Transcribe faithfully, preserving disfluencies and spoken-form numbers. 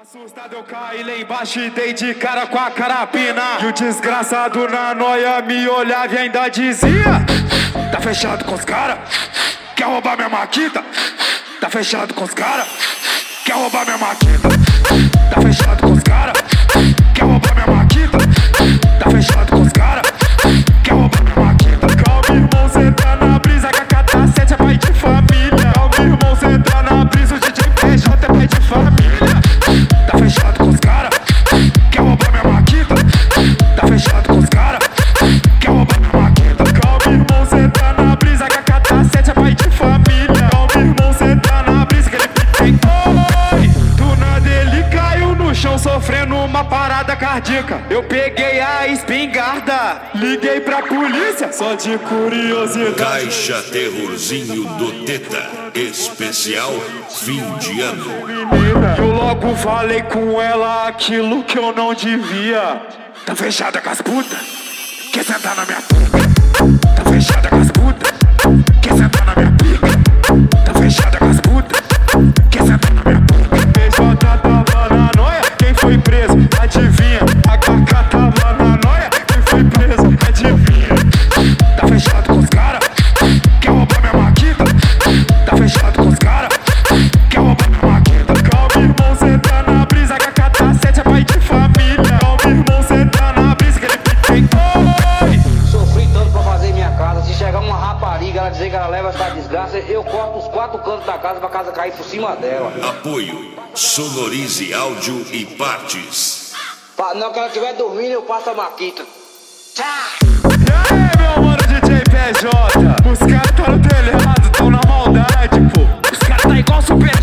Assustado eu caí lá embaixo e dei de cara com a carabina. E o desgraçado na noia me olhava e ainda dizia: tá fechado com os cara? Quer roubar minha maquita? Tá fechado com os cara? Quer roubar minha maquita? Tá fechado com os cara? Quer roubar minha maquita? Tá fechado com os cara? Quer roubar minha maquita? Calma, irmão, cê tá na brisa, K K K sete é pai de família. Calma, irmão, cê tá na brisa, o D J P J é pai de família. Tá fechado com os cara? Quer roubar minha maquita? Tá fechado com os cara? Quer roubar minha maquita? Calma, irmão, cê tá na brisa, K K K sete é pai de família. Calma, irmão, cê tá na brisa, que ele tem. Oi! Do nada ele caiu no chão sofrendo uma parada cardíaca. Eu peguei a espingarda, liguei pra polícia, só de curiosidade. Caixa Terrorzinho do Teta, especial fim de ano. Eu logo falei com ela aquilo que eu não devia. Tá fechada com as putas? Quer sentar na minha pica? Tá fechada com as putas? Quer sentar na minha pica? Tá fechada com as putas? Quer sentar na minha pica? P J tava na noia, quem foi preso? Adivinha? A K K tava na noia, quem foi preso? Adivinha? Tá fechado com os cara? Quer roubar minha maquita? Tá fechado com os cara? Quer roubar minha maquita? Calma, irmão, cê tá na brisa, K K K sete é pai de família. Calma, irmão, cê tá na brisa, que ele tem. Oi! Sofri tanto pra fazer minha casa. Se chegar uma rapariga, ela dizer que ela leva essa desgraça, eu corto os quatro cantos da casa pra casa cair por cima dela. Apoio Sonorize Áudio e Partes. Pa, não, que ela estiver dormindo, eu passo a maquita. Tchau! E aí, meu mano D J P J? Os caras tá no telhado, tão na maldade, pô. Os caras tá igual Super